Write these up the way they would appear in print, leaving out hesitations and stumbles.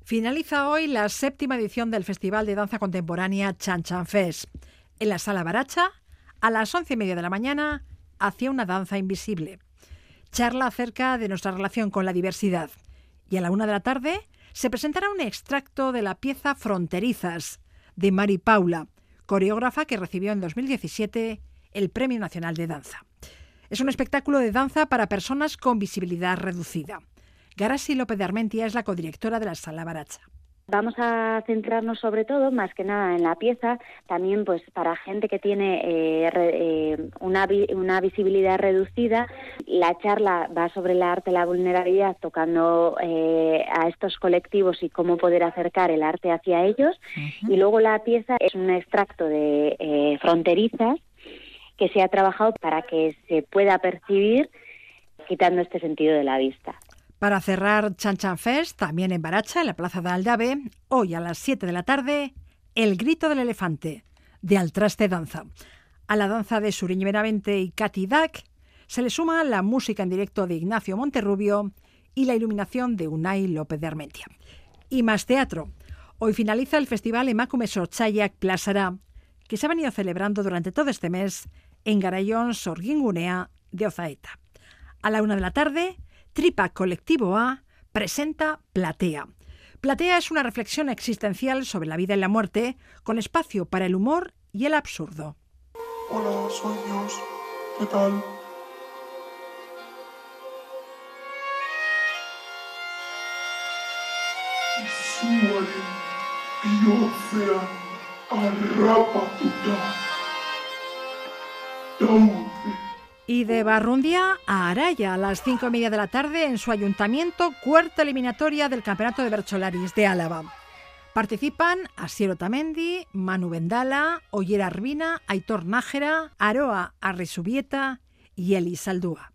Finaliza hoy la 7ª edición del Festival de Danza Contemporánea Chan Chan Fest. En la Sala Baracha, a las 11:30 de la mañana, Hacia una danza invisible. Charla acerca de nuestra relación con la diversidad. Y a la 1 de la tarde se presentará un extracto de la pieza Fronterizas, de Mari Paula, coreógrafa que recibió en 2017 el Premio Nacional de Danza. Es un espectáculo de danza para personas con visibilidad reducida. Garasi López de Armentia es la codirectora de la Sala Baracha. Vamos a centrarnos sobre todo, más que nada, en la pieza, también pues para gente que tiene una visibilidad reducida. La charla va sobre el arte y la vulnerabilidad, tocando a estos colectivos y cómo poder acercar el arte hacia ellos. Y luego la pieza es un extracto de Fronterizas, que se ha trabajado para que se pueda percibir quitando este sentido de la vista. Para cerrar Chan Chan Fest, también en Baracha, en la Plaza de Aldave, hoy a las 7 de la tarde, El grito del elefante, de Altraste Danza. A la danza de Suriñe Benavente y Katy Dac se le suma la música en directo de Ignacio Monterrubio y la iluminación de Unai López de Armentia. Y más teatro. Hoy finaliza el festival Emakume Sortzaileak Plazara, que se ha venido celebrando durante todo este mes en Garaión Sorgingunea de Ozaeta. A la 1 de la tarde, Tripa Colectivo A presenta Platea. Platea es una reflexión existencial sobre la vida y la muerte, con espacio para el humor y el absurdo. Hola, sueños. ¿Qué tal? Suaren bihotzean harrapatuta daude. Y de Barrundia a Araya, a las 5:30 de la tarde, en su ayuntamiento, cuarta eliminatoria del Campeonato de Bertsolaris de Álava. Participan Asier Otamendi, Manu Vendala, Oyer Arbina, Aitor Nájera, Aroa Arrisubieta y Eli Saldúa.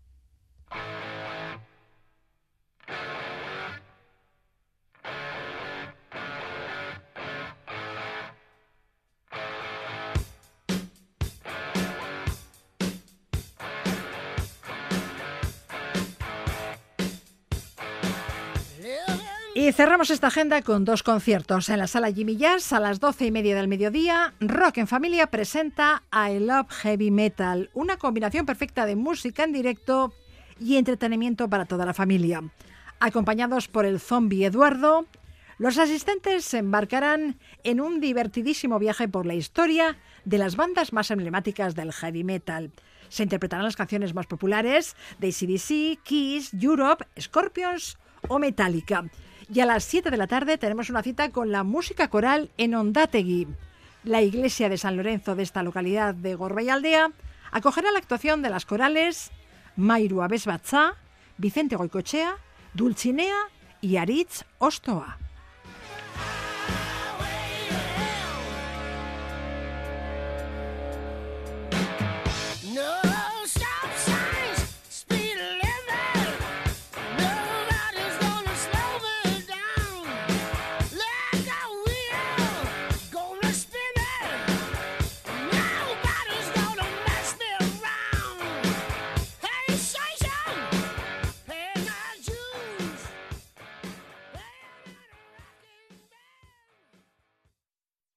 Y cerramos esta agenda con 2 conciertos. En la Sala Jimmy Jazz, a las 12:30 del mediodía, Rock en Familia presenta I Love Heavy Metal, una combinación perfecta de música en directo y entretenimiento para toda la familia. Acompañados por el zombie Eduardo, los asistentes se embarcarán en un divertidísimo viaje por la historia de las bandas más emblemáticas del heavy metal. Se interpretarán las canciones más populares de AC/DC, Kiss, Europe, Scorpions o Metallica. Y a las 7 de la tarde tenemos una cita con la música coral en Ondategui. La iglesia de San Lorenzo de esta localidad de Gorbeialdea acogerá la actuación de las corales Mairu Abesbatza, Vicente Goicochea, Dulcinea y Aritz Ostoa.